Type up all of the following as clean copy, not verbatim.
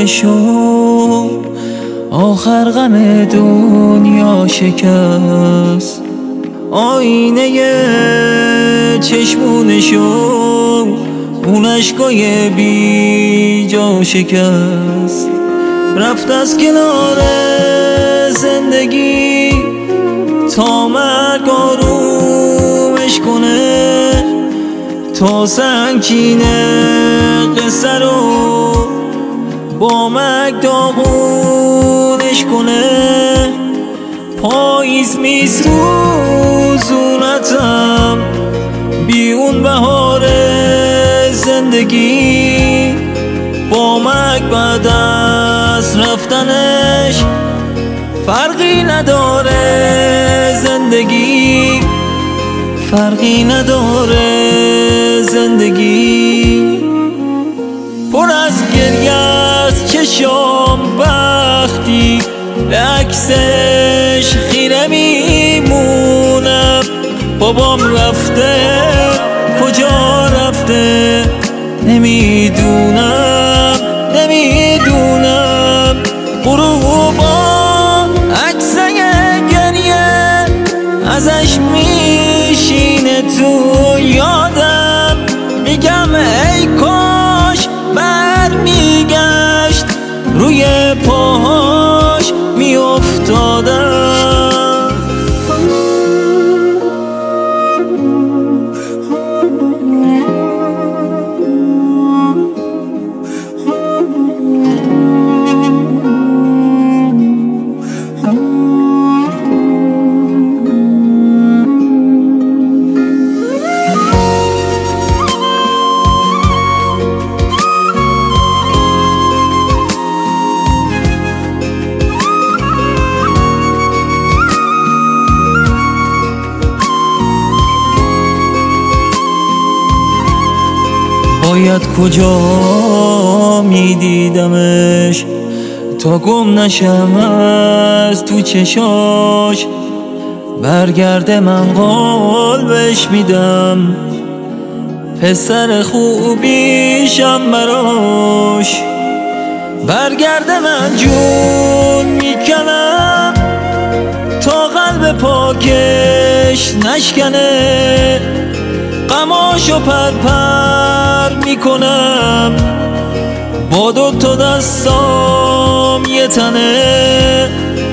تمومشو آخر غم دنیا شکست. آینه چشمونشو اون عشقای بی جا شکست. رفت از کنار زندگی تا مرگ آرومش کنه، تا سنگینه قصه رو با مرگ داغونش کنه. پاییز میسوزونتم بی اون بهار زندگی، با مرگ بعد از رفتنش فرقی نداره زندگی، فرقی نداره زندگی. پر از گریه از چشام وقتی به عکسش خیره میمونم. بابام رفته کجا رفته نمیدونم، نمیدونم. غروبا عکسه گریه ازش میشینه تو یادم. میگم ای کاش برمیگشت روی پاهاش میافتادم. باید کجا میدیدمش تا گم نشم از تو چشاش. برگرده من قلبش میدم، پسر خوبیشم براش. برگرده من جون میکنم تا قلب پاکش نشکنه. غماشو پرپر میکنم با دوتا دستام یه تنه.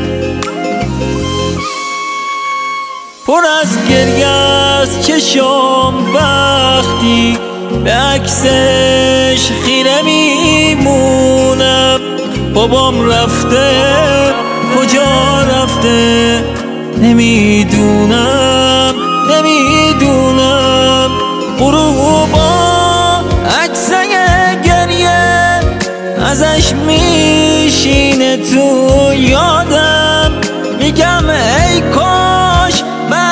پر از گریه از چشام وقتی به عکسش خیره میمونم. بابام رفته کجا رفته نمیدونم، نمیدونم. غروبا عکسه گریه ازش میشینه تو یادم. میگم ای کاش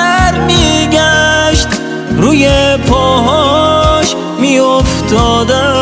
برمیگشت روی پاهاش میافتادم.